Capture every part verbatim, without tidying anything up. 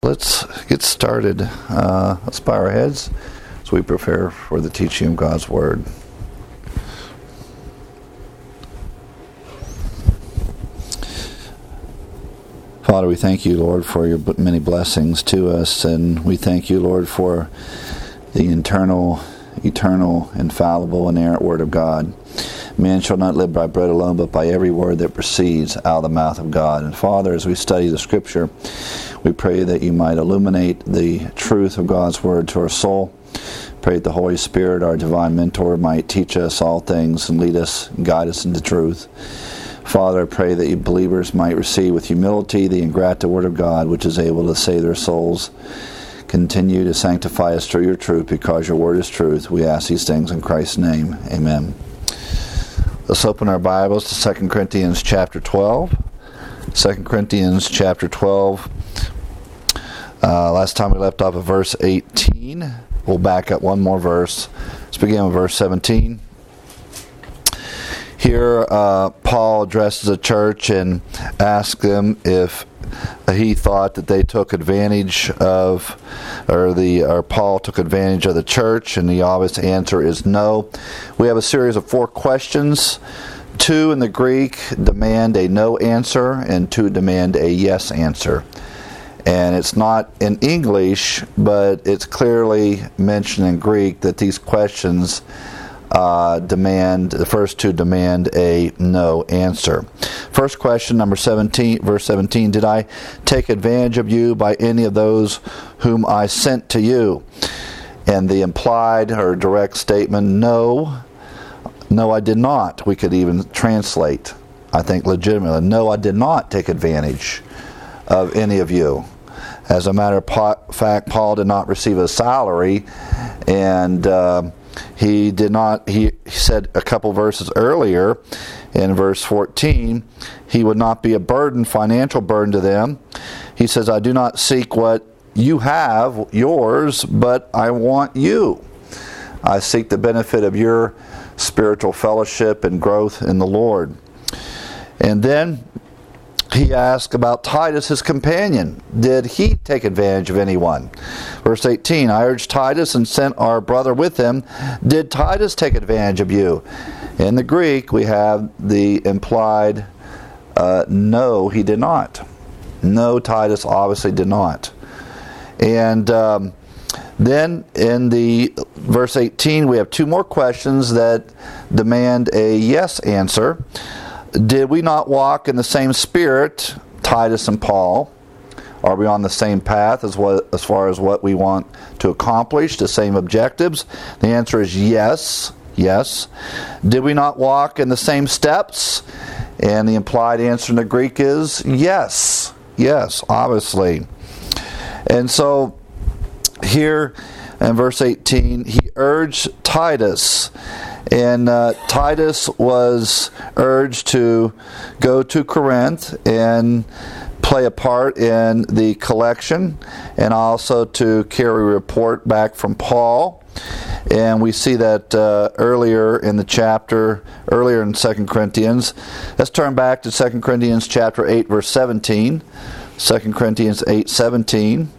let's get started. Uh, let's bow our heads as we prepare for the teaching of God's Word. Father, we thank you, Lord, for your many blessings to us, and we thank you, Lord, for the internal, eternal, infallible, inerrant Word of God. Man shall not live by bread alone, but by every word that proceeds out of the mouth of God. And Father, as we study the Scripture, we pray that you might illuminate the truth of God's Word to our soul. Pray that the Holy Spirit, our divine mentor, might teach us all things and lead us and guide us into truth. Father, I pray that you believers might receive with humility the ingrata Word of God, which is able to save their souls. Continue to sanctify us through your truth, because your Word is truth. We ask these things in Christ's name. Amen. Let's open our Bibles to Second Corinthians chapter twelve. Second Corinthians chapter twelve. Uh, last time we left off at verse eighteen. We'll back up one more verse. Let's begin with verse seventeen. Here, uh, Paul addresses the church and asks them if he thought that they took advantage of, or the, or Paul took advantage of the church, and the obvious answer is no. We have a series of four questions. Two in the Greek demand a no answer, and two demand a yes answer. And it's not in English, but it's clearly mentioned in Greek that these questions Uh, demand, the first two demand a no answer. First question, number seventeen, verse seventeen, did I take advantage of you by any of those whom I sent to you? And the implied or direct statement, no, no I did not. We could even translate, I think legitimately, no I did not take advantage of any of you. As a matter of fact, Paul did not receive a salary, and uh, He did not, he said a couple verses earlier, in verse fourteen, he would not be a burden, financial burden to them. He says, I do not seek what you have, yours, but I want you. I seek the benefit of your spiritual fellowship and growth in the Lord. And then he asked about Titus, his companion. Did he take advantage of anyone? Verse eighteen, I urged Titus and sent our brother with him. Did Titus take advantage of you? In the Greek, we have the implied, uh, no, he did not. No, Titus obviously did not. And um, then in the verse eighteen, we have two more questions that demand a yes answer. Did we not walk in the same spirit, Titus and Paul? Are we on the same path as what, as far as what we want to accomplish, the same objectives? The answer is yes, yes. Did we not walk in the same steps? And the implied answer in the Greek is yes, yes, obviously. And so here in verse eighteen, he urged Titus. And uh, Titus was urged to go to Corinth and play a part in the collection, and also to carry a report back from Paul. And we see that uh, earlier in the chapter, earlier in Second Corinthians. Let's turn back to Second Corinthians chapter eight, verse seventeen. Second Corinthians eight, seventeen.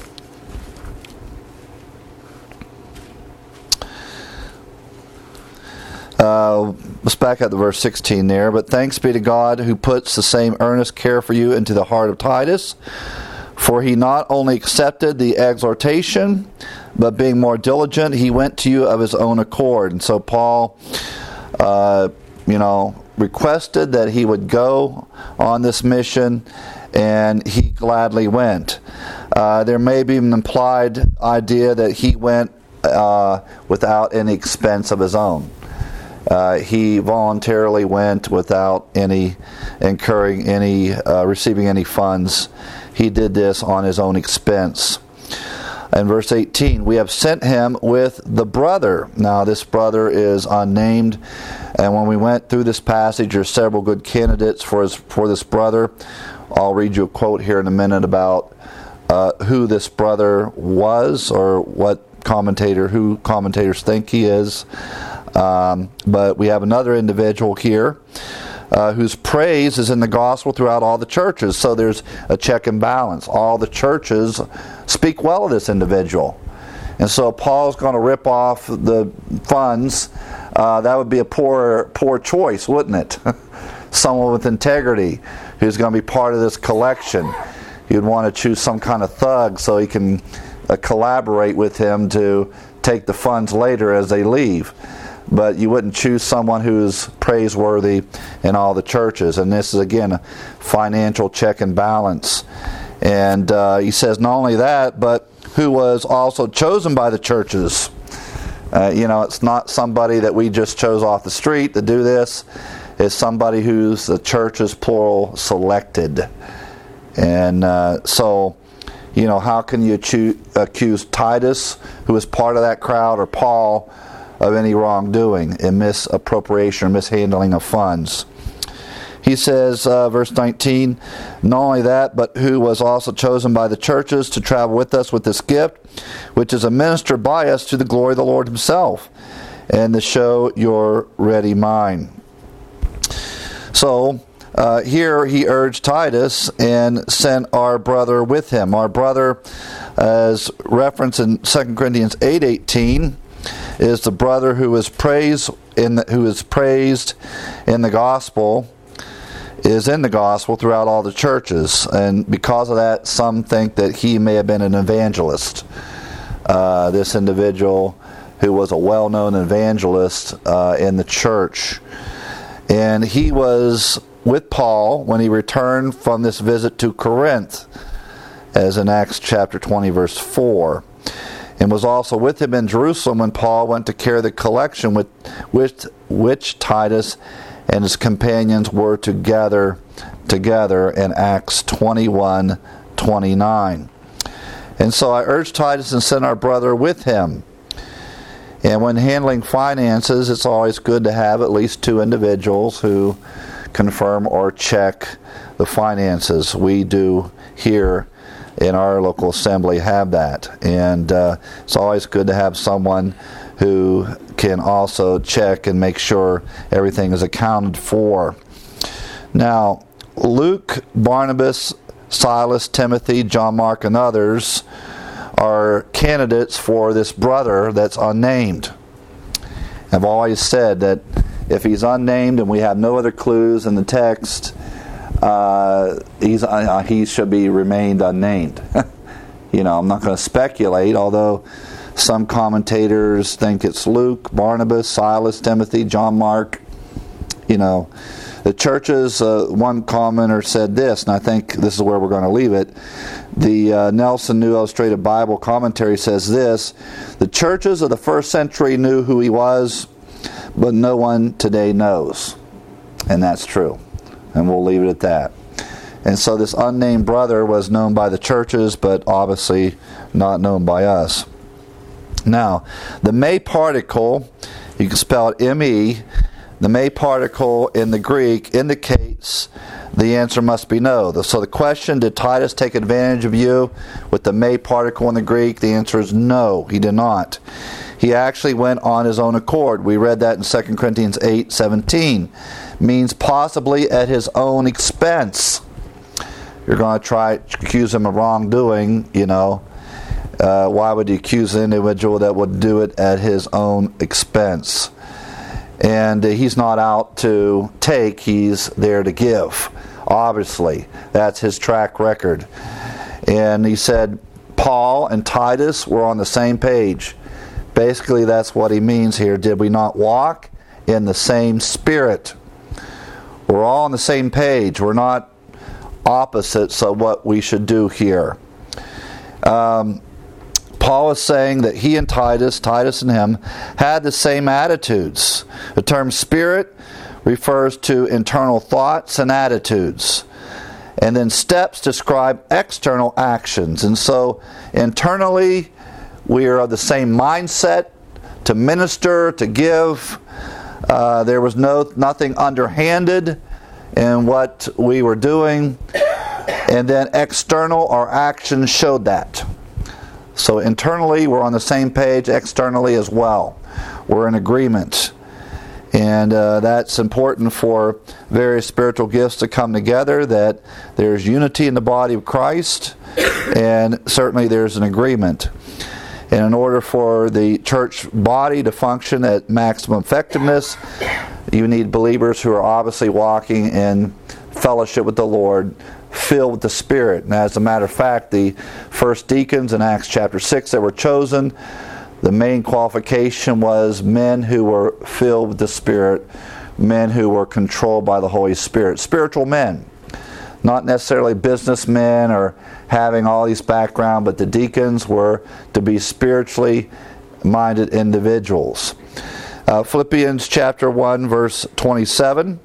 Uh, let's back up to verse sixteen there. But thanks be to God who puts the same earnest care for you into the heart of Titus. For he not only accepted the exhortation, but being more diligent, he went to you of his own accord. And so Paul, uh, you know, requested that he would go on this mission, and he gladly went. Uh, there may be an implied idea that he went uh, without any expense of his own. Uh, he voluntarily went without any incurring any, uh, receiving any funds. He did this on his own expense. In verse eighteen, we have sent him with the brother. Now this brother is unnamed, and when we went through this passage, there's several good candidates for his, for this brother. I'll read you a quote here in a minute about uh, who this brother was, or what commentator, who commentators think he is. Um, but we have another individual here uh, who's praise is in the gospel throughout all the churches. So there's a check and balance. All the churches speak well of this individual. And so Paul's going to rip off the funds. Uh, that would be a poor, poor choice, wouldn't it? Someone with integrity who's going to be part of this collection. You'd want to choose some kind of thug so he can uh, collaborate with him to take the funds later as they leave. But you wouldn't choose someone who's praiseworthy in all the churches. And this is, again, a financial check and balance. And uh, he says not only that, but who was also chosen by the churches. Uh, you know, it's not somebody that we just chose off the street to do this. It's somebody who's the church's plural selected. And uh, so, you know, how can you cho- accuse Titus, who was part of that crowd, or Paul, of any wrongdoing in misappropriation or mishandling of funds? He says, uh, verse nineteen, not only that, but who was also chosen by the churches to travel with us with this gift, which is administered by us to the glory of the Lord himself, and to show your ready mind. So, uh, here he urged Titus and sent our brother with him. Our brother, as referenced in Second Corinthians eight eighteen, is the brother who is praised in the, who is praised in the gospel, is in the gospel throughout all the churches. And because of that, some think that he may have been an evangelist. Uh, this individual who was a well-known evangelist uh, in the church. And he was with Paul when he returned from this visit to Corinth, as in Acts chapter twenty, verse four. And was also with him in Jerusalem when Paul went to carry the collection with, with which Titus and his companions were to gather together in Acts twenty-one twenty-nine. And so I urged Titus and sent our brother with him. And when handling finances, it's always good to have at least two individuals who confirm or check the finances. We do here in our local assembly have that. And uh, it's always good to have someone who can also check and make sure everything is accounted for. Now, Luke, Barnabas, Silas, Timothy, John Mark, and others are candidates for this brother that's unnamed. I've always said that if he's unnamed and we have no other clues in the text, uh, he's uh, he should be remained unnamed. You know, I'm not going to speculate, although some commentators think it's Luke, Barnabas, Silas, Timothy, John Mark. You know, the churches, uh, one commenter said this, and I think this is where we're going to leave it. The uh, Nelson New Illustrated Bible Commentary says this: the churches of the first century knew who he was, but no one today knows. And that's true. And we'll leave it at that. And so this unnamed brother was known by the churches, but obviously not known by us. Now, the may particle, you can spell it M E, the may particle in the Greek indicates the answer must be no. So the question, did Titus take advantage of you with the may particle in the Greek? The answer is no, he did not. He actually went on his own accord. We read that in Second Corinthians eight seventeen. Means possibly at his own expense. You're going to try to accuse him of wrongdoing, you know. Uh, why would you accuse an individual that would do it at his own expense? And uh, he's not out to take, he's there to give. Obviously, that's his track record. And he said Paul and Titus were on the same page. Basically, that's what he means here. Did we not walk in the same spirit? We're all on the same page. We're not opposites of what we should do here. Um, Paul is saying that he and Titus, Titus and him, had the same attitudes. The term spirit refers to internal thoughts and attitudes. And then steps describe external actions. And so internally, we are of the same mindset to minister, to give. Uh, there was no nothing underhanded in what we were doing. And then external, our actions showed that. So internally, we're on the same page. Externally as well, we're in agreement. And uh, that's important for various spiritual gifts to come together, that there's unity in the body of Christ, and certainly there's an agreement. And in order for the church body to function at maximum effectiveness, you need believers who are obviously walking in fellowship with the Lord, filled with the Spirit. And as a matter of fact, the first deacons in Acts chapter six that were chosen, the main qualification was men who were filled with the Spirit, men who were controlled by the Holy Spirit. Spiritual men. Not necessarily businessmen or having all these background, but the deacons were to be spiritually minded individuals. Uh, Philippians chapter one, verse twenty-seven.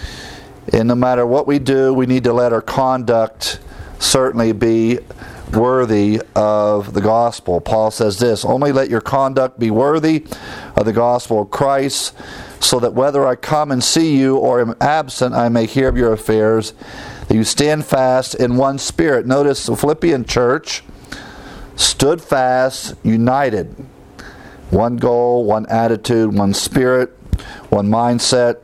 And no matter what we do, we need to let our conduct certainly be worthy of the gospel. Paul says this, only let your conduct be worthy of the gospel of Christ, so that whether I come and see you or am absent, I may hear of your affairs, that you stand fast in one spirit. Notice the Philippian church stood fast, united. One goal, one attitude, one spirit, one mindset,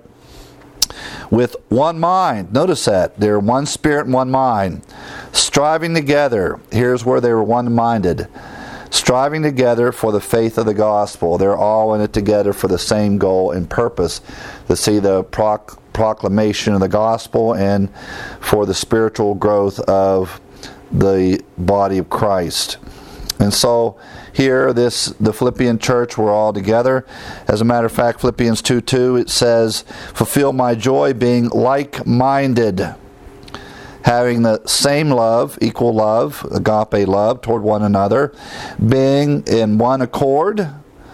with one mind. Notice that. They're one spirit and one mind. Striving together. Here's where they were one-minded. Striving together for the faith of the gospel. They're all in it together for the same goal and purpose, to see the proc- proclamation of the gospel and for the spiritual growth of the body of Christ. And so here, this the Philippian church were all together. As a matter of fact, Philippians two two, it says, fulfill my joy being like-minded, having the same love, equal love, agape love toward one another, being in one accord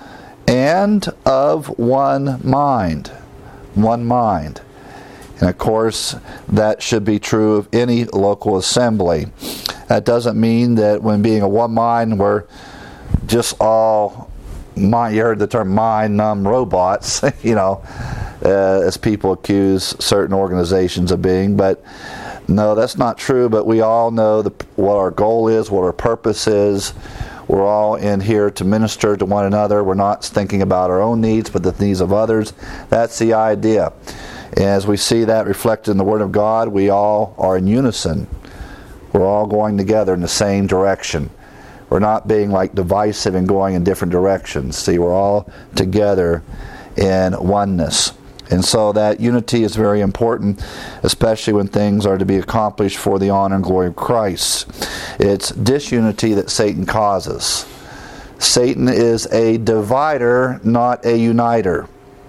and of one mind. One mind. And of course, that should be true of any local assembly. That doesn't mean that when being a one mind, we're just all, mind, you heard the term mind-numb robots, you know, uh, as people accuse certain organizations of being. But no, that's not true. But we all know the, what our goal is, what our purpose is. We're all in here to minister to one another. We're not thinking about our own needs, but the needs of others. That's the idea. And as we see that reflected in the Word of God, we all are in unison. We're all going together in the same direction. We're not being like divisive and going in different directions. See, we're all together in oneness. And so that unity is very important, especially when things are to be accomplished for the honor and glory of Christ. It's disunity that Satan causes. Satan is a divider, not a uniter.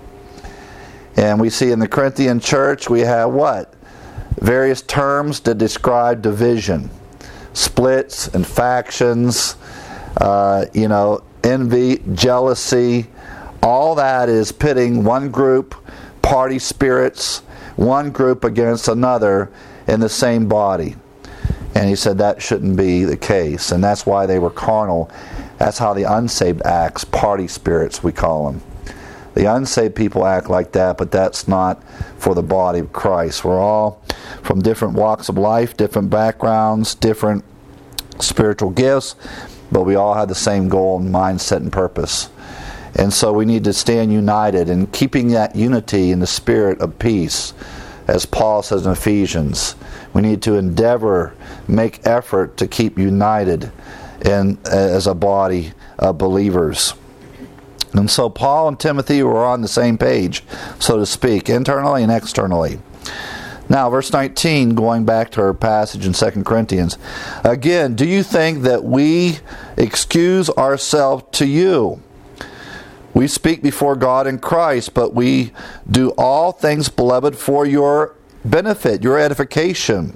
And we see in the Corinthian church, we have what? Various terms to describe division. Splits and factions, uh, you know, envy, jealousy. All that is pitting one group, party spirits, one group against another in the same body. And he said that shouldn't be the case. And that's why they were carnal. That's how the unsaved acts, party spirits we call them. The unsaved people act like that, but that's not for the body of Christ. We're all from different walks of life, different backgrounds, different spiritual gifts, but we all have the same goal and mindset and purpose. And so we need to stand united and keeping that unity in the spirit of peace, as Paul says in Ephesians. We need to endeavor, make effort to keep united in, as a body of believers. And so Paul and Timothy were on the same page, so to speak, internally and externally. Now, verse nineteen, going back to our passage in Second Corinthians. Again, do you think that we excuse ourselves to you? We speak before God in Christ, but we do all things, beloved, for your benefit, your edification.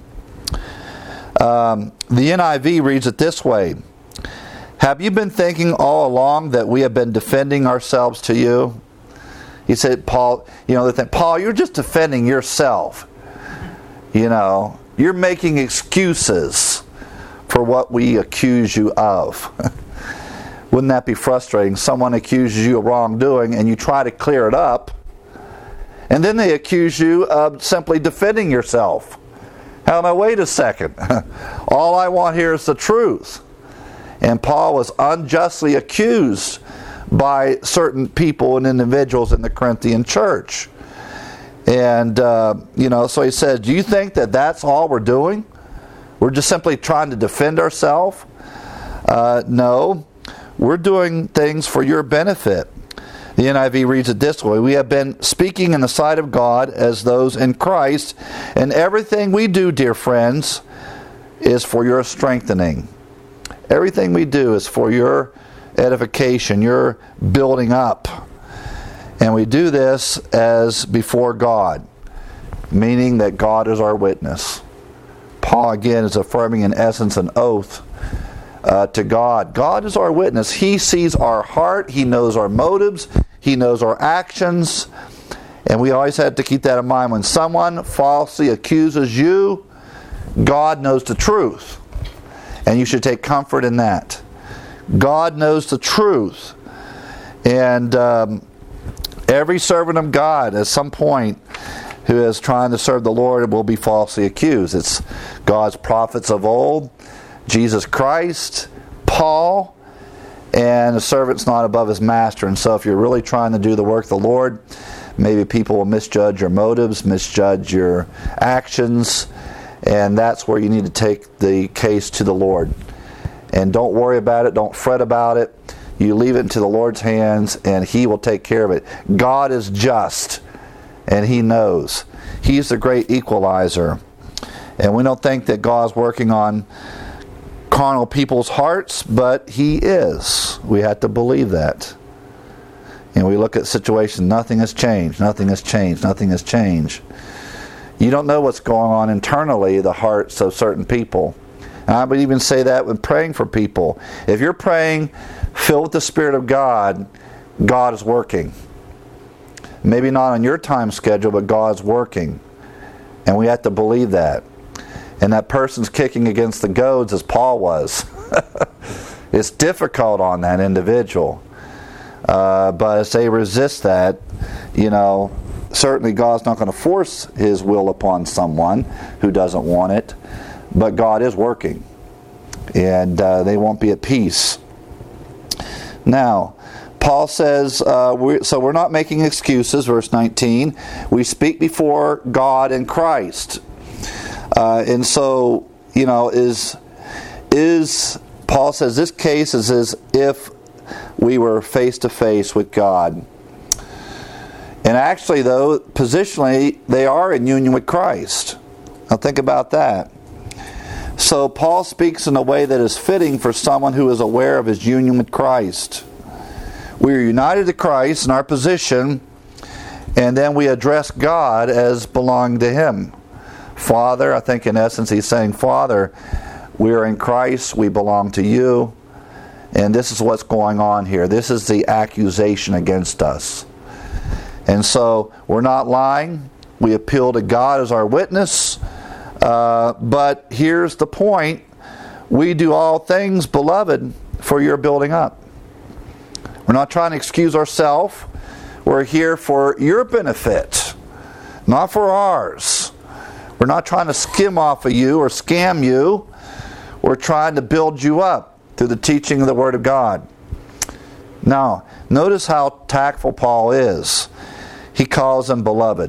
Um, the N I V reads it this way. Have you been thinking all along that we have been defending ourselves to you? He said, Paul, you know, they think, Paul, you're just defending yourself. You know, you're making excuses for what we accuse you of. Wouldn't that be frustrating? Someone accuses you of wrongdoing and you try to clear it up, and then they accuse you of simply defending yourself. Hell, now, wait a second. All I want here is the truth. And Paul was unjustly accused by certain people and individuals in the Corinthian church. And, uh, you know, so he says, do you think that that's all we're doing? We're just simply trying to defend ourselves? Uh, no, we're doing things for your benefit. The N I V reads it this way: we have been speaking in the sight of God as those in Christ, and everything we do, dear friends, is for your strengthening. Everything we do is for your edification, your building up. And we do this as before God, meaning that God is our witness. Paul again is affirming in essence an oath uh, to God. God is our witness. He sees our heart. He knows our motives. He knows our actions. And we always have to keep that in mind. When someone falsely accuses you, God knows the truth. And you should take comfort in that. God knows the truth. And um, every servant of God at some point who is trying to serve the Lord will be falsely accused. It's God's prophets of old, Jesus Christ, Paul, and a servant's not above his master. And so if you're really trying to do the work of the Lord, maybe people will misjudge your motives, misjudge your actions, and that's where you need to take the case to the Lord. And don't worry about it, don't fret about it. You leave it into the Lord's hands, and He will take care of it. God is just, and He knows. He's the great equalizer. And we don't think that God's working on carnal people's hearts, but He is. We have to believe that. And we look at situations, nothing has changed, nothing has changed, nothing has changed. You don't know what's going on internally, the hearts of certain people. And I would even say that when praying for people. If you're praying filled with the Spirit of God, God is working. Maybe not on your time schedule, but God's working. And we have to believe that. And that person's kicking against the goads as Paul was. It's difficult on that individual. Uh, but as they resist that, you know, certainly God's not going to force His will upon someone who doesn't want it. But God is working. And uh, they won't be at peace. Now, Paul says, uh, we're, so we're not making excuses, verse nineteen. We speak before God and Christ. Uh, and so, you know, is, is Paul says this case is as if we were face to face with God. And actually, though, positionally, they are in union with Christ. Now think about that. So Paul speaks in a way that is fitting for someone who is aware of his union with Christ. We are united to Christ in our position, and then we address God as belonging to Him. Father, I think in essence he's saying, Father, we are in Christ, we belong to You, and this is what's going on here. This is the accusation against us. And so we're not lying. We appeal to God as our witness. Uh, but here's the point. We do all things, beloved, for your building up. We're not trying to excuse ourselves. We're here for your benefit, not for ours. We're not trying to skim off of you or scam you. We're trying to build you up through the teaching of the Word of God. Now, notice how tactful Paul is. He calls them beloved.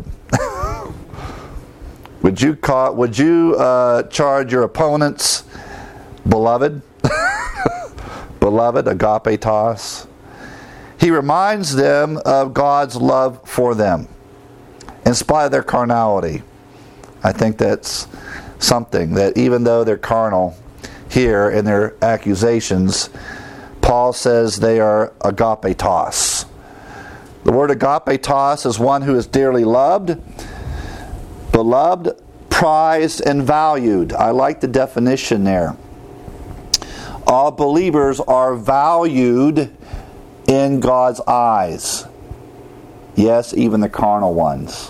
Would you call, would you uh, charge your opponents beloved? Beloved, agapetos. He reminds them of God's love for them in spite of their carnality. I think that's something that even though they're carnal here in their accusations, Paul says they are agapetos. The word agapetos is one who is dearly loved, beloved, prized, and valued. I like the definition there. All believers are valued in God's eyes. Yes, even the carnal ones.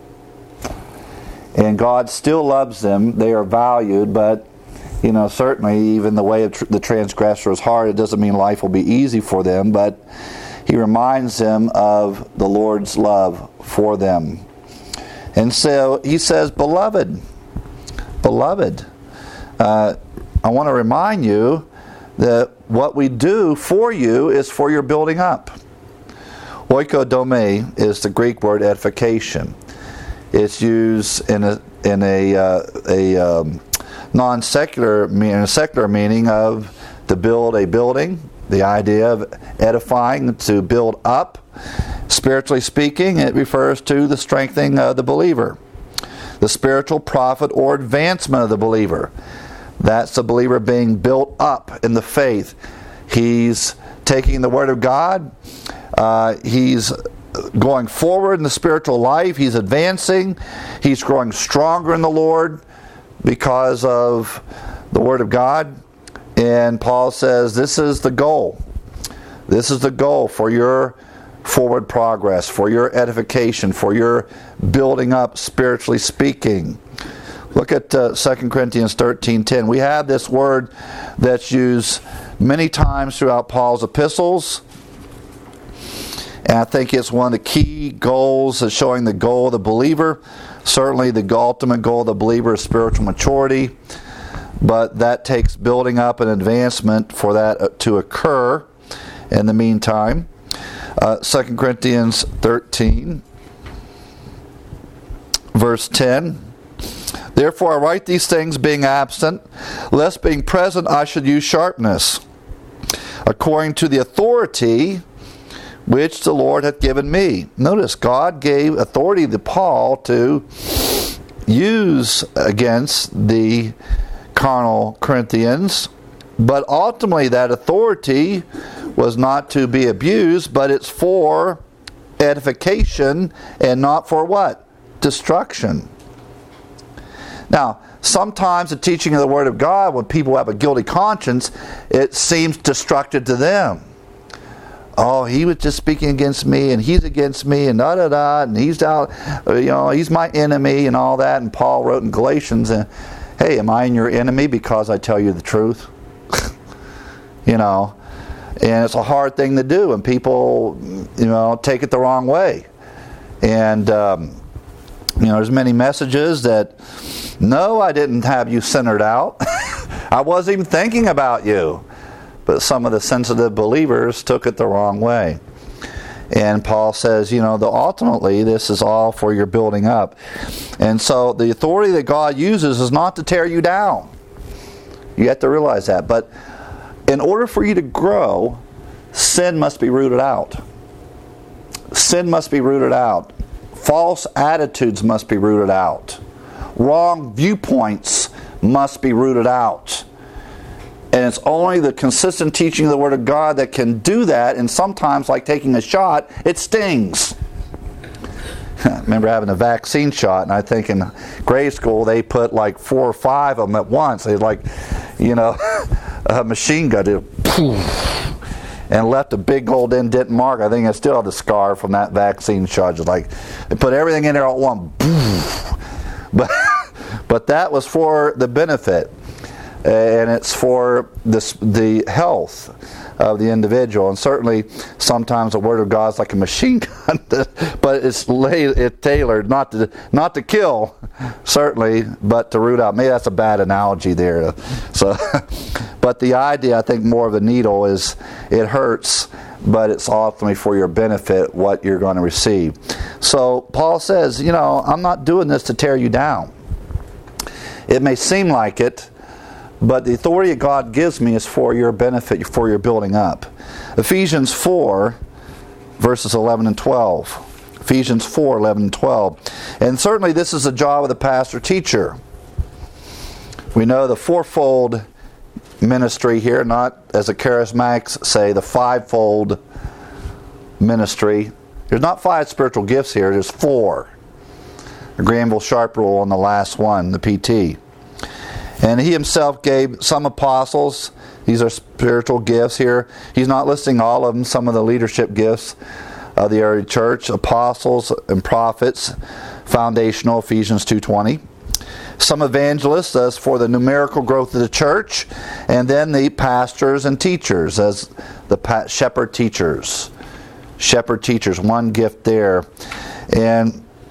And God still loves them. They are valued, but you know, certainly even the way of tr- the transgressor is hard. It doesn't mean life will be easy for them, but he reminds them of the Lord's love for them. And so he says, beloved, beloved. Uh, I want to remind you that what we do for you is for your building up. Oikodome is the Greek word edification. It's used in a in a uh, a um, non-secular meaning, a secular meaning of to build a building. The idea of edifying, to build up. Spiritually speaking, it refers to the strengthening of the believer, the spiritual profit or advancement of the believer. That's the believer being built up in the faith. He's taking the Word of God. Uh, he's going forward in the spiritual life. He's advancing. He's growing stronger in the Lord because of the Word of God. And Paul says this is the goal. This is the goal for your forward progress, for your edification, for your building up spiritually speaking. Look at uh, Second Corinthians thirteen ten. We have this word that's used many times throughout Paul's epistles. And I think it's one of the key goals of showing the goal of the believer. Certainly the ultimate goal of the believer is spiritual maturity. But that takes building up and advancement for that to occur in the meantime. Uh, Second Corinthians thirteen, verse ten. Therefore I write these things being absent, lest being present I should use sharpness, according to the authority which the Lord hath given me. Notice, God gave authority to Paul to use against the carnal Corinthians, but ultimately that authority was not to be abused, but it's for edification and not for what? Destruction. Now, sometimes the teaching of the Word of God, when people have a guilty conscience, it seems destructive to them. Oh, he was just speaking against me, and he's against me, and da da da, and he's out, you know, he's my enemy, and all that. And Paul wrote in Galatians, and hey, am I your enemy because I tell you the truth? You know, and it's a hard thing to do, and people, you know, take it the wrong way. And um, you know, there's many messages that, no, I didn't have you centered out. I wasn't even thinking about you. But some of the sensitive believers took it the wrong way. And Paul says, you know, the, ultimately this is all for your building up. And so the authority that God uses is not to tear you down. You have to realize that. But in order for you to grow, sin must be rooted out. Sin must be rooted out. False attitudes must be rooted out. Wrong viewpoints must be rooted out. And it's only the consistent teaching of the Word of God that can do that. And sometimes, like taking a shot, it stings. I remember having a vaccine shot, and I think in grade school they put like four or five of them at once. They like, you know, a machine gun, it, and left a big old indent mark. I think I still have the scar from that vaccine shot. Just like they put everything in there at once. But but that was for the benefit. And it's for this, the health of the individual. And certainly, sometimes the Word of God is like a machine gun, but it's, laid, it's tailored not to not to kill, certainly, but to root out. Maybe that's a bad analogy there. So, but the idea, I think, more of the needle is it hurts, but it's ultimately for your benefit what you're going to receive. So Paul says, you know, I'm not doing this to tear you down. It may seem like it, but the authority that God gives me is for your benefit, for your building up. Ephesians four, verses eleven and twelve. Ephesians four, eleven and twelve. And certainly this is the job of the pastor-teacher. We know the fourfold ministry here, not as the charismatics say, the fivefold ministry. There's not five spiritual gifts here, there's four. The Granville Sharp rule on the last one, the P T. And he himself gave some apostles. These are spiritual gifts here. He's not listing all of them. Some of the leadership gifts of the early church. Apostles and prophets. Foundational, Ephesians two twenty. Some evangelists as for the numerical growth of the church. And then the pastors and teachers as the shepherd teachers. Shepherd teachers. One gift there. And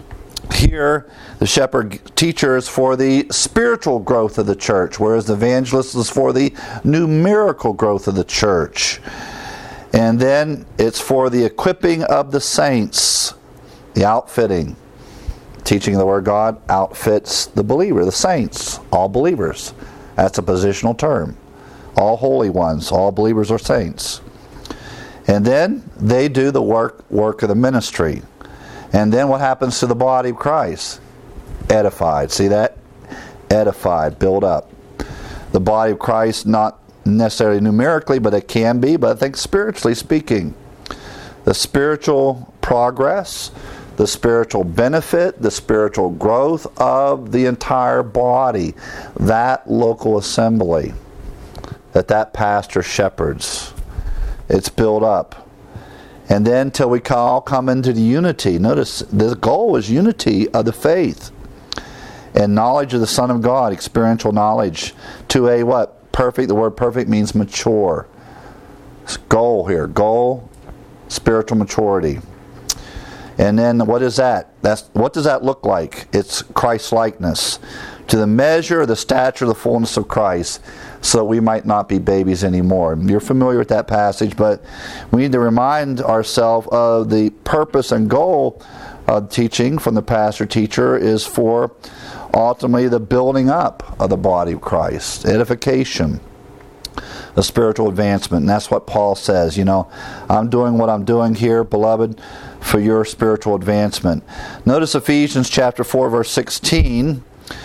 here, the shepherd teacher is for the spiritual growth of the church, whereas the evangelist is for the numerical growth of the church. And then it's for the equipping of the saints, the outfitting. Teaching of the Word of God outfits the believer, the saints, all believers. That's a positional term. All holy ones, all believers are saints. And then they do the work work of the ministry. And then what happens to the body of Christ? Edified. See that? Edified, build up. The body of Christ, not necessarily numerically, but it can be, but I think spiritually speaking. The spiritual progress, the spiritual benefit, the spiritual growth of the entire body, that local assembly that that pastor shepherds. It's built up. And then till we all come into the unity. Notice the goal is unity of the faith and knowledge of the Son of God, experiential knowledge, to a what? Perfect. The word perfect means mature. It's goal here. Goal, spiritual maturity. And then what is that? That's what does that look like? It's Christ-likeness. To the measure, the stature, the fullness of Christ, so we might not be babies anymore. You're familiar with that passage, but we need to remind ourselves of the purpose and goal of teaching from the pastor-teacher is for ultimately the building up of the body of Christ, edification, the spiritual advancement. And that's what Paul says, you know, I'm doing what I'm doing here, beloved, for your spiritual advancement. Notice Ephesians chapter four, verse sixteen.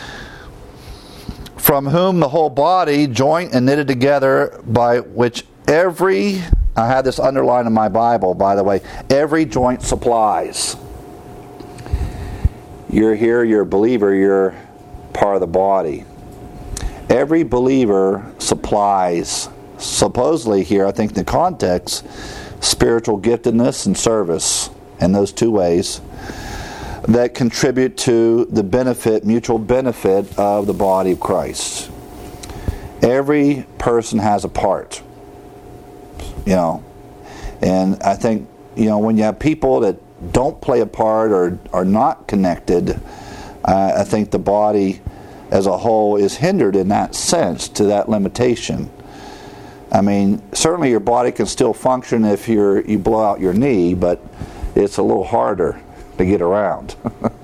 From whom the whole body, joint and knitted together, by which every, I had this underlined in my Bible, by the way, every joint supplies. You're here, you're a believer, you're part of the body. Every believer supplies, supposedly here, I think the context, spiritual giftedness and service, in those two ways, that contribute to the benefit, mutual benefit of the body of Christ. Every person has a part, you know, and I think, you know, when you have people that don't play a part or are not connected, uh, I think the body as a whole is hindered in that sense, to that limitation. I mean, certainly your body can still function if you're you blow out your knee, but it's a little harder to get around.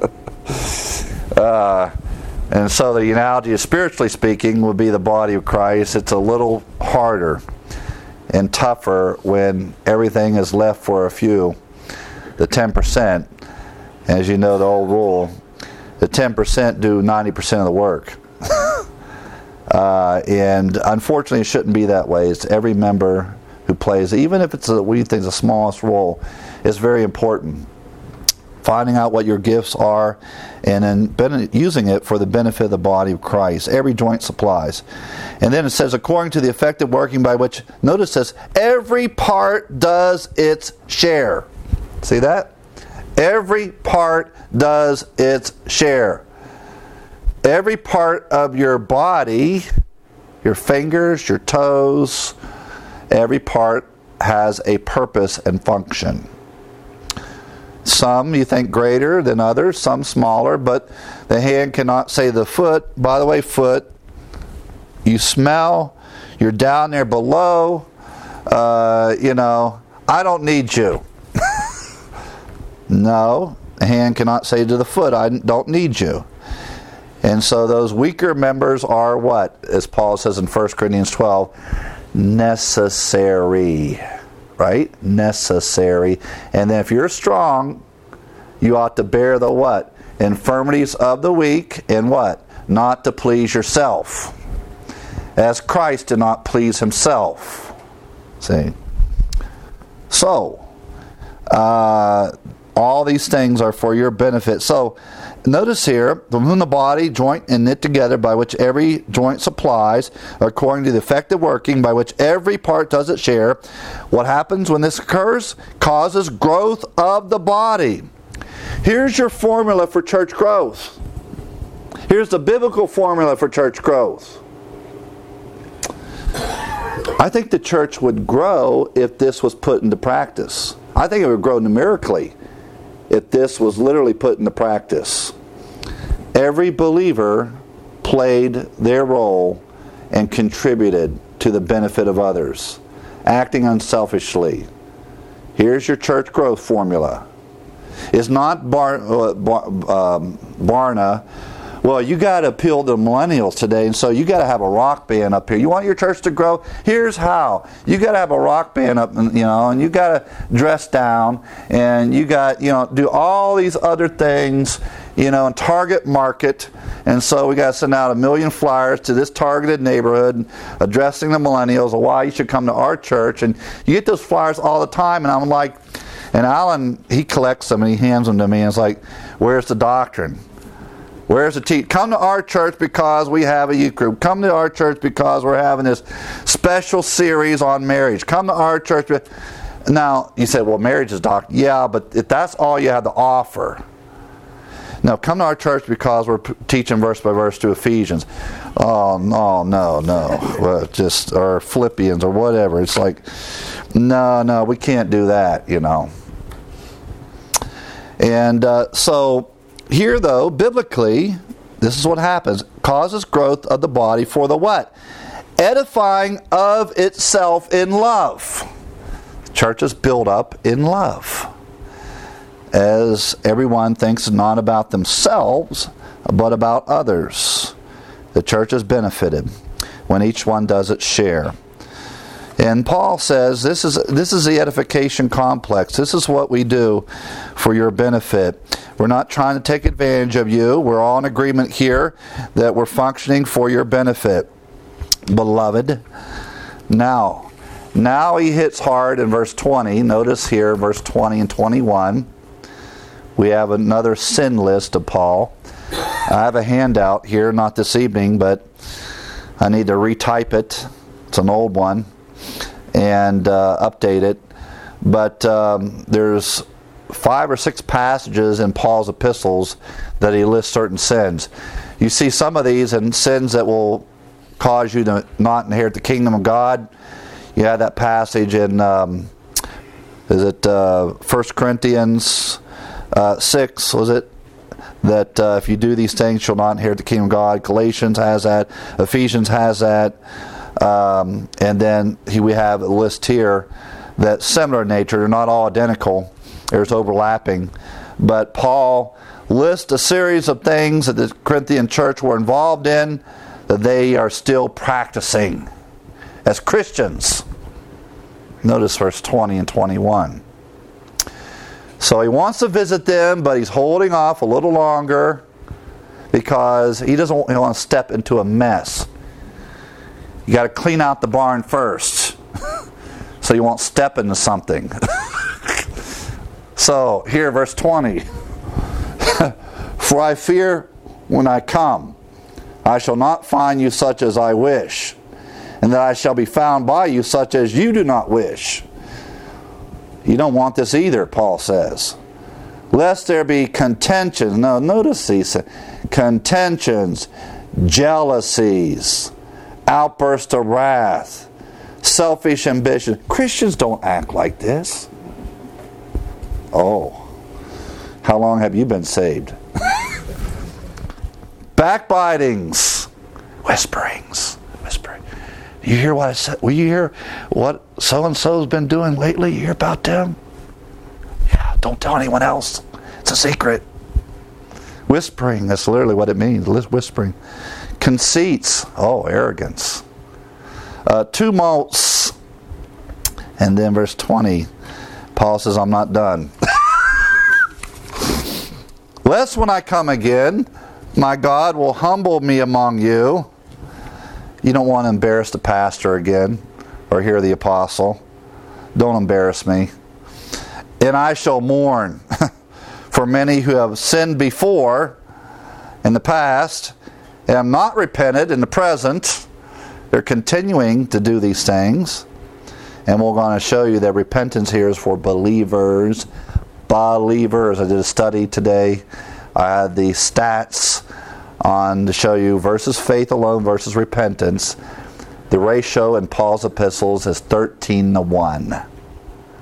uh, and so the analogy, spiritually speaking, would be the body of Christ. It's a little harder and tougher when everything is left for a few. The ten percent, as you know the old rule, the ten percent do ninety percent of the work. uh, and unfortunately it shouldn't be that way. It's every member who plays, even if it's a, what you think is the smallest role, is very important. Finding out what your gifts are and then using it for the benefit of the body of Christ. Every joint supplies. And then it says, according to the effective working by which, notice this, every part does its share. See that? Every part does its share. Every part of your body, your fingers, your toes, every part has a purpose and function. Some you think greater than others, some smaller, but the hand cannot say the foot. By the way, foot, you smell, you're down there below, uh, you know, I don't need you. No, the hand cannot say to the foot, I don't need you. And so those weaker members are what? As Paul says in First Corinthians twelve, necessary. Right? Necessary. And then if you're strong, you ought to bear the what? Infirmities of the weak, and what? Not to please yourself. As Christ did not please himself. See? So, uh, all these things are for your benefit. So, notice here, from whom the body, joint and knit together, by which every joint supplies, according to the effective working by which every part does its share. What happens when this occurs? Causes growth of the body. Here's your formula for church growth. Here's the biblical formula for church growth. I think the church would grow if this was put into practice. I think it would grow numerically if this was literally put into practice. Every believer played their role and contributed to the benefit of others, acting unselfishly. Here's your church growth formula. It's not Bar, uh, Bar, um, Barna, well, you got to appeal to the millennials today, and so you got to have a rock band up here. You want your church to grow? Here's how. You got to have a rock band up, you know, and you got to dress down, and you got, you know, do all these other things, you know, and target market. And so we got to send out a million flyers to this targeted neighborhood addressing the millennials of why you should come to our church. And you get those flyers all the time, and I'm like, and Alan, he collects them and he hands them to me, and it's like, where's the doctrine? Where's the teach? Come to our church because we have a youth group. Come to our church because we're having this special series on marriage. Come to our church. Now, you said, well, marriage is doctrine. Yeah, but if that's all you have to offer. No, come to our church because we're teaching verse by verse to Ephesians. Oh, no, no, no. Well, just, or Philippians or whatever. It's like, no, no, we can't do that, you know. And uh, so... Here, though, biblically, this is what happens. Causes growth of the body for the what? Edifying of itself in love. The church is built up in love. As everyone thinks not about themselves, but about others. The church is benefited when each one does its share. And Paul says this is this is the edification complex. This is what we do for your benefit. We're not trying to take advantage of you. We're all in agreement here that we're functioning for your benefit. Beloved, now, now he hits hard in verse twenty. Notice here, verse twenty and twenty-one. We have another sin list of Paul. I have a handout here, not this evening, but I need to retype it. It's an old one. And uh, update it. But um, there's five or six passages in Paul's epistles that he lists certain sins. You see some of these and sins that will cause you to not inherit the kingdom of God. You have that passage in um, is it uh, First Corinthians uh, six, was it? That uh, if you do these things, you'll not inherit the kingdom of God. Galatians has that. Ephesians has that. Um, and then he, we have a list here that's similar in nature. They're not all identical. There's overlapping. But Paul lists a series of things that the Corinthian church were involved in that they are still practicing as Christians. Notice verse twenty and twenty-one. So he wants to visit them, but he's holding off a little longer because he doesn't want to step into a mess. You got to clean out the barn first so you won't step into something. So here, verse twenty. For I fear when I come, I shall not find you such as I wish, and that I shall be found by you such as you do not wish. You don't want this either, Paul says. Lest there be contentions. No, notice these contentions, jealousies, outbursts of wrath, selfish ambition. Christians don't act like this. Oh, how long have you been saved? Backbitings, whisperings, whispering. You hear what I said? Will you hear what so and so's been doing lately? You hear about them? Yeah, don't tell anyone else. It's a secret. Whispering, that's literally what it means. Whispering. Conceits, oh, arrogance. Uh, tumults. And then verse twenty, Paul says, I'm not done. Lest when I come again, my God will humble me among you. You don't want to embarrass the pastor again, or hear the apostle. Don't embarrass me. And I shall mourn for many who have sinned before in the past, and have not repented in the present. They're continuing to do these things. And we're going to show you that repentance here is for believers. Believers. I did a study today. I had the stats on to show you versus faith alone versus repentance. The ratio in Paul's epistles is thirteen to one.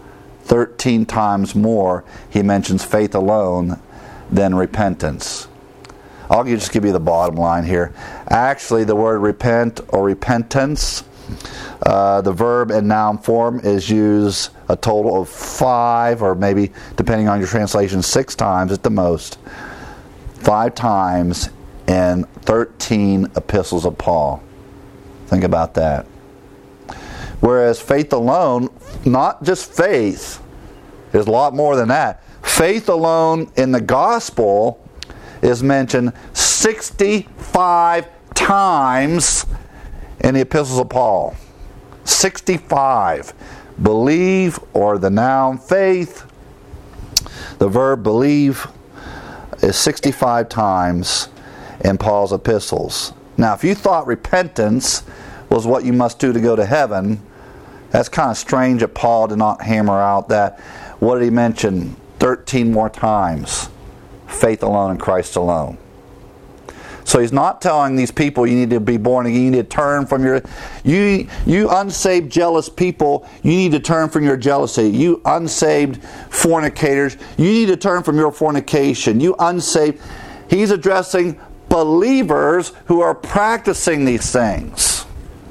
thirteen times more he mentions faith alone than repentance. I'll just give you the bottom line here. Actually, the word repent or repentance, uh, the verb and noun form is used a total of five, or maybe, depending on your translation, six times at the most. Five times in thirteen epistles of Paul. Think about that. Whereas faith alone, not just faith, there's a lot more than that. Faith alone in the gospel is mentioned sixty-five times in the epistles of Paul. sixty-five. Believe, or the noun faith, the verb believe, is sixty-five times in Paul's epistles. Now, if you thought repentance was what you must do to go to heaven, that's kind of strange that Paul did not hammer out that. What did he mention? thirteen more times. Faith alone in Christ alone. So he's not telling these people you need to be born again, you need to turn from your... You, you unsaved, jealous people, you need to turn from your jealousy. You unsaved fornicators, you need to turn from your fornication. You unsaved... He's addressing believers who are practicing these things.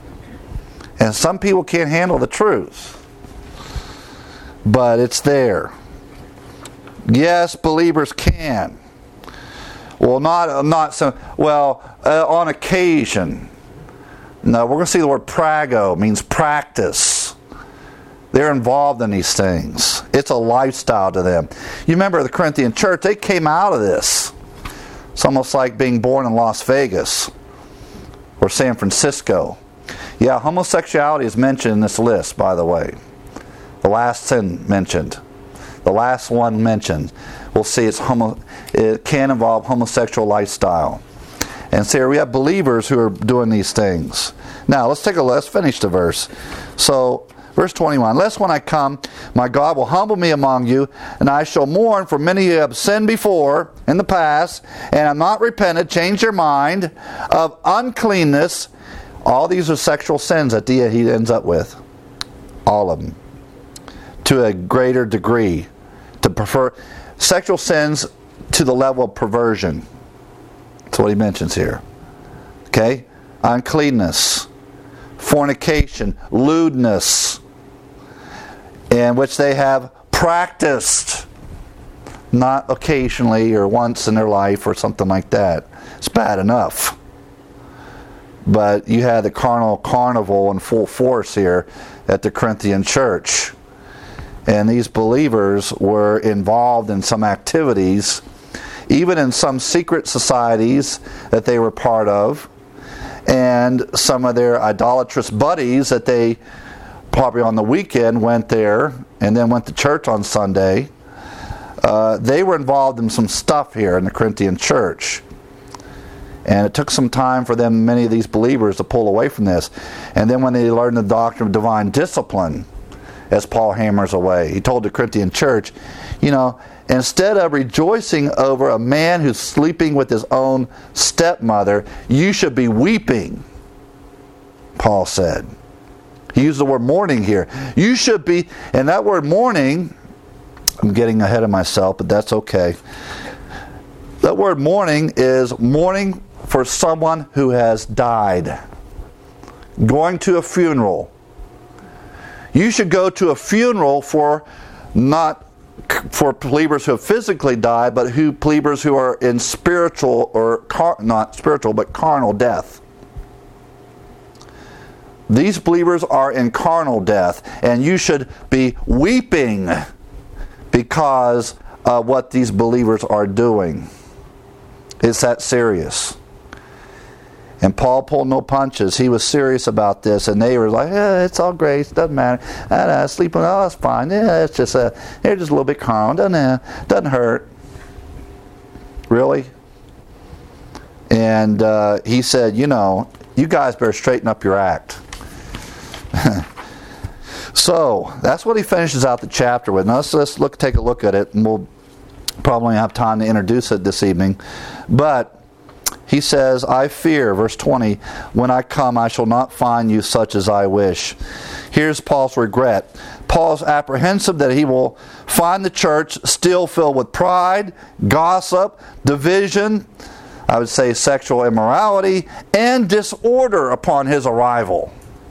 And some people can't handle the truth. But it's there. Yes, believers can. Well, not not so. Well, uh, on occasion. No, we're going to see the word prago means practice. They're involved in these things. It's a lifestyle to them. You remember the Corinthian church? They came out of this. It's almost like being born in Las Vegas or San Francisco. Yeah, homosexuality is mentioned in this list, by the way. The last sin mentioned. The last one mentioned. We'll see it's homo, it can involve homosexual lifestyle. And so here we have believers who are doing these things. Now, let's take a let's finish the verse. So, verse twenty-one. Unless when I come, my God will humble me among you, and I shall mourn for many who have sinned before in the past, and have not repented, changed their mind, of uncleanness. All these are sexual sins that he ends up with. All of them. To a greater degree. To prefer sexual sins to the level of perversion. That's what he mentions here. Okay? Uncleanness, fornication, lewdness, in which they have practiced, not occasionally or once in their life or something like that. It's bad enough. But you had the carnal carnival in full force here at the Corinthian church. And these believers were involved in some activities, even in some secret societies that they were part of, and some of their idolatrous buddies that they probably on the weekend went there and then went to church on Sunday. Uh, they were involved in some stuff here in the Corinthian church. And it took some time for them, many of these believers, to pull away from this. And then when they learned the doctrine of divine discipline, as Paul hammers away, he told the Corinthian church, you know, instead of rejoicing over a man who's sleeping with his own stepmother, you should be weeping, Paul said. He used the word mourning here. You should be, and that word mourning, I'm getting ahead of myself, but that's okay. That word mourning is mourning for someone who has died. Going to a funeral. You should go to a funeral for not for believers who have physically died, but who believers who are in spiritual or car, not spiritual, but carnal death. These believers are in carnal death, and you should be weeping because of what these believers are doing. It's that serious. And Paul pulled no punches. He was serious about this, and they were like, "Yeah, it's all great. It doesn't matter. I know, sleeping, oh, that's fine. Yeah, it's just a, they're just a little bit carnal. Doesn't uh, doesn't hurt." Really? And uh, he said, "You know, you guys better straighten up your act." So that's what he finishes out the chapter with. Now let's, let's look, take a look at it, and we'll probably have time to introduce it this evening. But he says, I fear, verse twenty, when I come I shall not find you such as I wish. Here's Paul's regret. Paul's apprehensive that he will find the church still filled with pride, gossip, division, I would say sexual immorality, and disorder upon his arrival.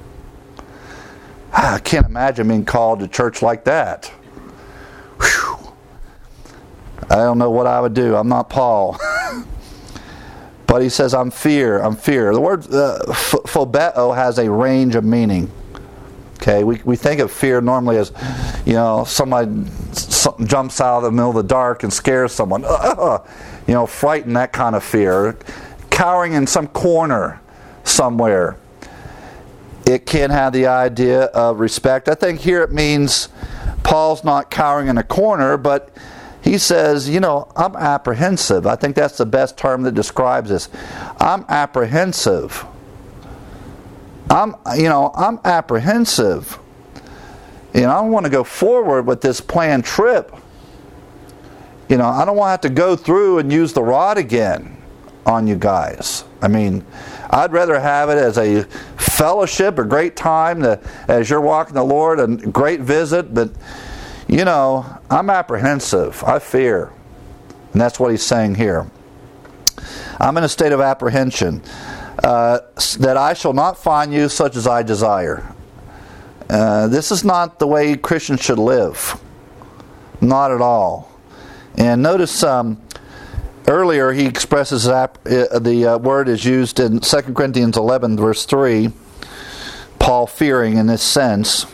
I can't imagine being called to church like that. Whew. I don't know what I would do. I'm not Paul. But he says, I'm fear, I'm fear. The word uh, phobeo has a range of meaning. Okay, we we think of fear normally as, you know, somebody some, jumps out of the middle of the dark and scares someone. Uh, you know, frightened, that kind of fear. Cowering in some corner somewhere. It can have the idea of respect. I think here it means Paul's not cowering in a corner, but he says, you know, I'm apprehensive. I think that's the best term that describes this. I'm apprehensive. I'm, you know, I'm apprehensive. You know, I don't want to go forward with this planned trip. You know, I don't want to have to go through and use the rod again on you guys. I mean, I'd rather have it as a fellowship, a great time to, as you're walking the Lord, a great visit, but you know, I'm apprehensive. I fear. And that's what he's saying here. I'm in a state of apprehension. Uh, that I shall not find you such as I desire. Uh, this is not the way Christians should live. Not at all. And notice um, earlier he expresses ap- uh, the uh, word is used in Second Corinthians eleven verse three. Paul fearing in this sense.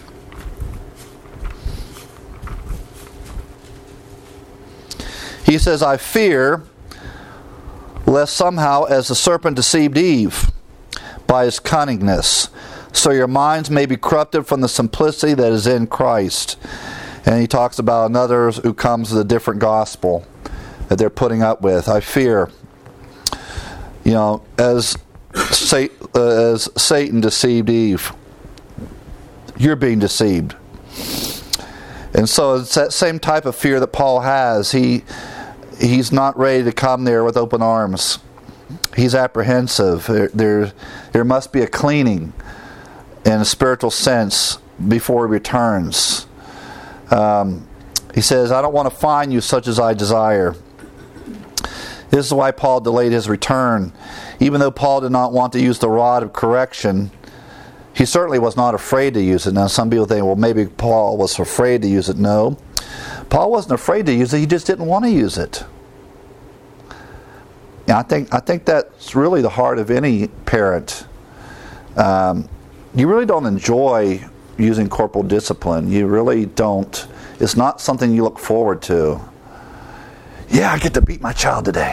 He says, I fear lest somehow as the serpent deceived Eve by his cunningness, so your minds may be corrupted from the simplicity that is in Christ. And he talks about another who comes with a different gospel that they're putting up with. I fear, you know, as, Satan, uh, as Satan deceived Eve, you're being deceived. And so it's that same type of fear that Paul has. He He's not ready to come there with open arms. He's apprehensive. There, there, there must be a cleaning in a spiritual sense before he returns. Um, he says, I don't want to find you such as I desire. This is why Paul delayed his return. Even though Paul did not want to use the rod of correction, he certainly was not afraid to use it. Now some people think, well, maybe Paul was afraid to use it. No. Paul wasn't afraid to use it, he just didn't want to use it. Yeah, I think I think that's really the heart of any parent. Um, you really don't enjoy using corporal discipline. You really don't. It's not something you look forward to. Yeah, I get to beat my child today.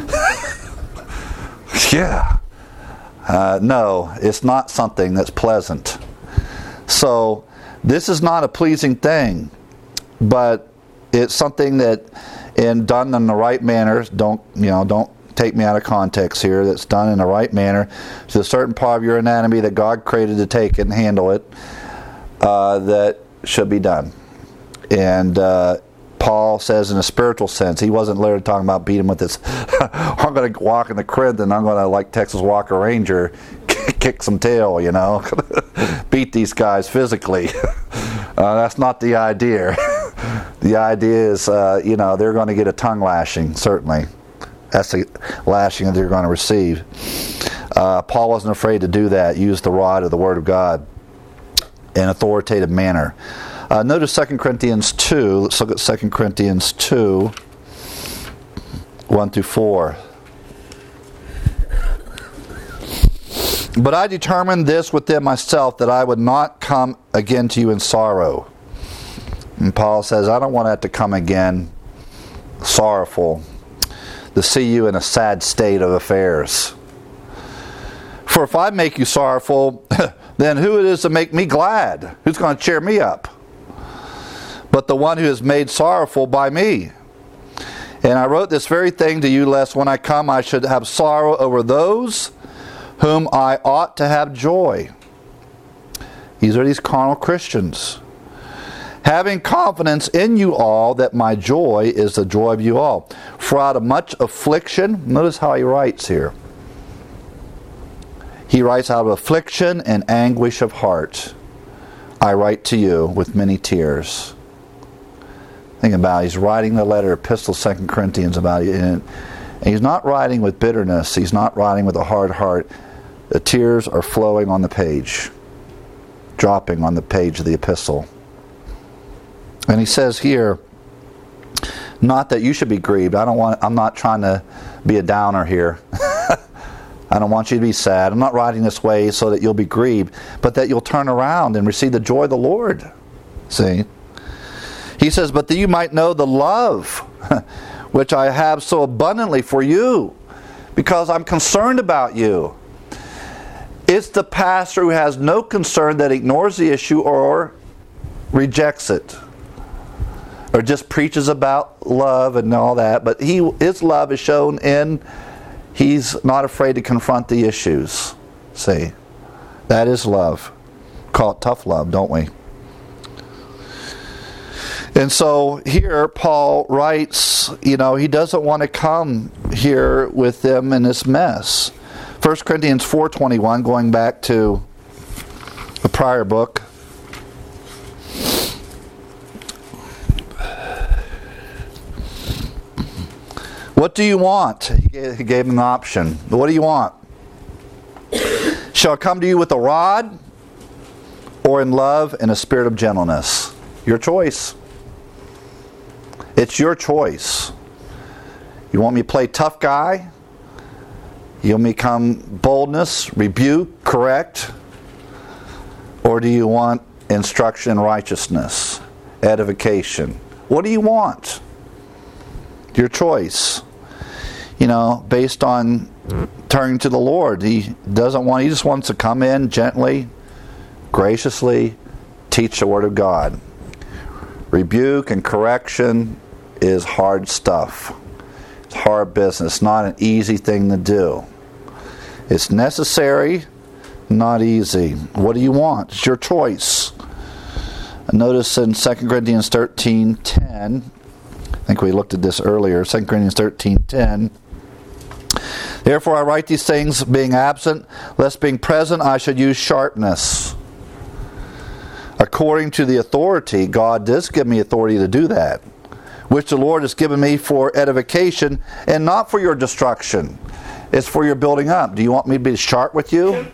yeah. Uh, no, it's not something that's pleasant. So this is not a pleasing thing, but it's something that, in done in the right manner, don't you know? Don't take me out of context here. That's done in the right manner to a certain part of your anatomy that God created to take it and handle it. Uh, that should be done. And uh, Paul says, in a spiritual sense, he wasn't literally talking about beating with this. I'm going to walk in the crib, and I'm going to, like Texas Walker Ranger, kick some tail. You know, beat these guys physically. uh, that's not the idea. The idea is, uh, you know, they're going to get a tongue lashing, certainly. That's the lashing that they're going to receive. Uh, Paul wasn't afraid to do that, use the rod of the Word of God in an authoritative manner. Uh, notice Second Corinthians two. Let's look at Second Corinthians two, one through four. But I determined this within myself, that I would not come again to you in sorrow. And Paul says, I don't want that to come again sorrowful, to see you in a sad state of affairs. For if I make you sorrowful, then who it is to make me glad? Who's going to cheer me up? But the one who is made sorrowful by me. And I wrote this very thing to you, lest when I come I should have sorrow over those whom I ought to have joy. These are these carnal Christians. Having confidence in you all, that my joy is the joy of you all. For out of much affliction, notice how he writes here. He writes, out of affliction and anguish of heart, I write to you with many tears. Think about it. He's writing the letter, epistle, Second Corinthians, about it. And he's not writing with bitterness. He's not writing with a hard heart. The tears are flowing on the page, dropping on the page of the epistle. And he says here, not that you should be grieved. I don't want. I'm not trying to be a downer here. I don't want you to be sad. I'm not writing this way so that you'll be grieved, but that you'll turn around and receive the joy of the Lord. See? He says, but that you might know the love which I have so abundantly for you, because I'm concerned about you. It's the pastor who has no concern that ignores the issue or rejects it, or just preaches about love and all that, but he his love is shown in he's not afraid to confront the issues. See, that is love. Call it tough love, don't we? And so here Paul writes, you know, he doesn't want to come here with them in this mess. First Corinthians four twenty-one, going back to the prior book. What do you want? He gave, he gave him an option. What do you want? Shall I come to you with a rod, or in love and a spirit of gentleness? Your choice. It's your choice. You want me to play tough guy? You want me to come boldness, rebuke, correct? Or do you want instruction, righteousness, edification? What do you want? Your choice. You know, based on turning to the Lord. He doesn't want, he just wants to come in gently, graciously, teach the Word of God. Rebuke and correction is hard stuff. It's hard business. It's not an easy thing to do. It's necessary, not easy. What do you want? It's your choice. Notice in Second Corinthians thirteen ten, I think we looked at this earlier, Second Corinthians thirteen ten. Therefore I write these things being absent, lest being present I should use sharpness. According to the authority, God does give me authority to do that, which the Lord has given me for edification and not for your destruction. It's for your building up. Do you want me to be sharp with you?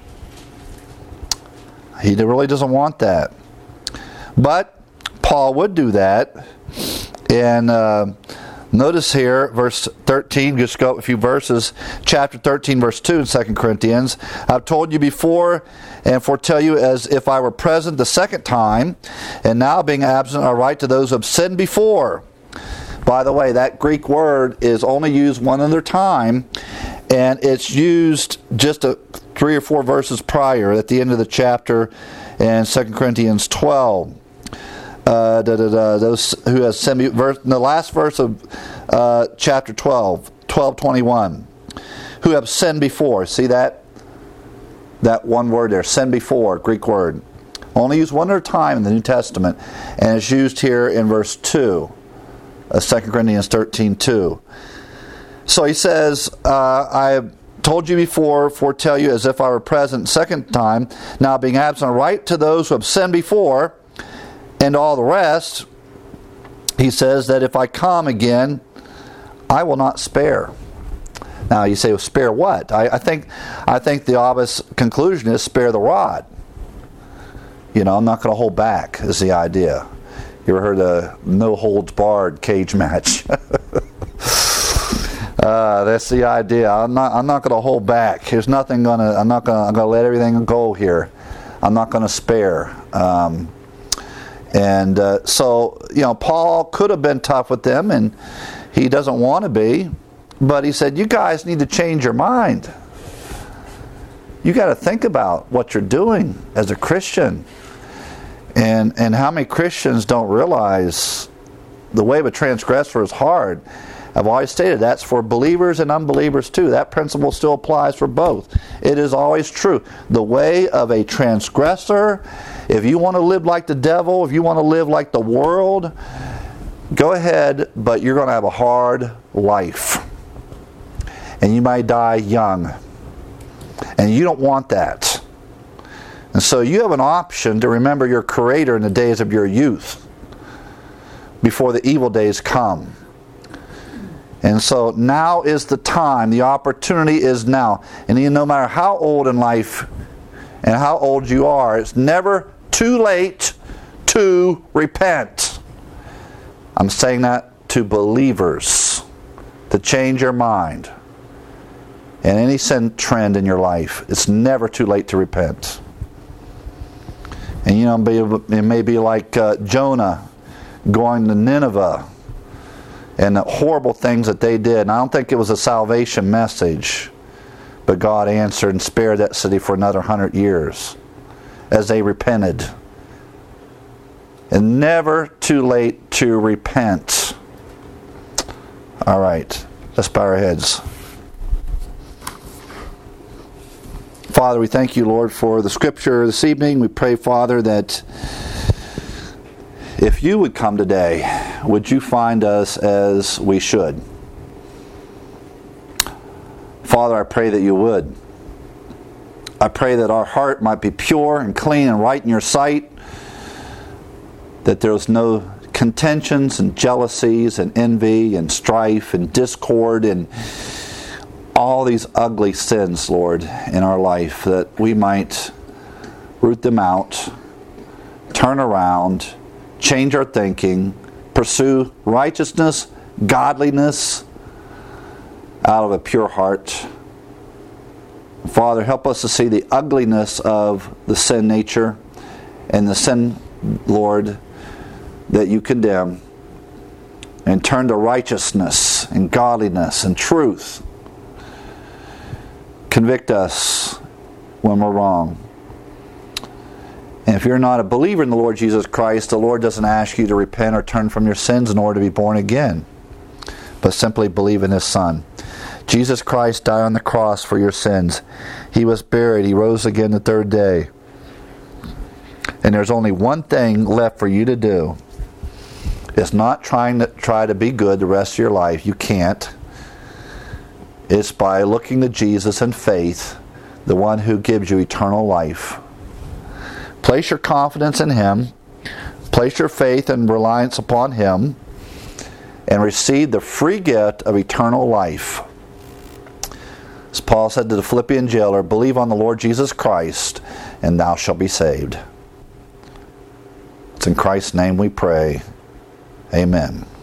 He really doesn't want that. But Paul would do that. And uh, notice here, verse thirteen, just go up a few verses, chapter thirteen, verse two in Second Corinthians. I've told you before and foretell you as if I were present the second time, and now being absent I write to those who have sinned before. By the way, that Greek word is only used one other time, and it's used just a, three or four verses prior at the end of the chapter in Second Corinthians twelve. Uh, da, da, da, those who have sinned, verse, in the last verse of uh, chapter twelve, twelve twenty-one, who have sinned before. See that? That one word there, sinned before, Greek word. Only used one other time in the New Testament, and it's used here in verse two, uh, Second Corinthians thirteen two. So he says, uh, I have told you before, foretell you as if I were present second time, now being absent, I write to those who have sinned before, and all the rest. He says that if I come again, I will not spare. Now you say, well, spare what? I, I think I think the obvious conclusion is spare the rod. You know, I'm not going to hold back, is the idea. You ever heard of no holds barred cage match? uh, that's the idea. I'm not I'm not going to hold back. There's nothing going to I'm not going to I'm going to let everything go here. I'm not going to spare. Um, and uh, so, you know, Paul could have been tough with them, and he doesn't want to be. But he said, you guys need to change your mind. You got to think about what you're doing as a Christian. And and how many Christians don't realize the way of a transgressor is hard. I've always stated that's for believers and unbelievers too. That principle still applies for both. It is always true. The way of a transgressor, if you want to live like the devil, if you want to live like the world, go ahead, but you're going to have a hard life. And you might die young. And you don't want that. And so you have an option to remember your Creator in the days of your youth, before the evil days come. And so now is the time. The opportunity is now. And no matter how old in life and how old you are, it's never too late to repent. I'm saying that to believers, to change your mind. And any sin trend in your life, it's never too late to repent. And you know, it may be like uh, Jonah going to Nineveh and the horrible things that they did. And I don't think it was a salvation message, but God answered and spared that city for another hundred years as they repented. And never too late to repent. All right, let's bow our heads. Father, we thank you, Lord, for the Scripture this evening. We pray, Father, that if you would come today, would you find us as we should? Father, I pray that you would. I pray that our heart might be pure and clean and right in your sight, that there's no contentions and jealousies and envy and strife and discord and all these ugly sins, Lord, in our life, that we might root them out, turn around, change our thinking, pursue righteousness, godliness out of a pure heart. Father, help us to see the ugliness of the sin nature and the sin, Lord, that you condemn, and turn to righteousness and godliness and truth. Convict us when we're wrong. And if you're not a believer in the Lord Jesus Christ, the Lord doesn't ask you to repent or turn from your sins in order to be born again, but simply believe in His Son. Jesus Christ died on the cross for your sins. He was buried. He rose again the third day. And there's only one thing left for you to do. It's not trying to try to be good the rest of your life. You can't. It's by looking to Jesus in faith, the one who gives you eternal life. Place your confidence in Him. Place your faith and reliance upon Him. And receive the free gift of eternal life. As Paul said to the Philippian jailer, believe on the Lord Jesus Christ, and thou shalt be saved. It's in Christ's name we pray. Amen.